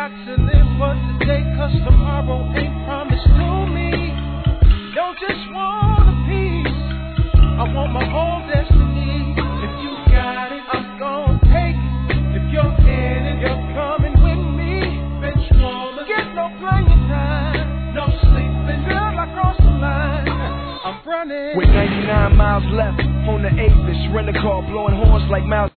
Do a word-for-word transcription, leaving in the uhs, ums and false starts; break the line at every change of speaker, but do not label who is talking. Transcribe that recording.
got to live for today, cause tomorrow ain't promised to me. Don't just want a piece, I want my whole destiny. If you got it, I'm gon' take it. If you're in it, you're coming with me. Bench warmer, get no playing time, no sleeping, girl, I cross the line. I'm running
with ninety-nine miles left on the Avis, rent a car, blowing horns like Miles.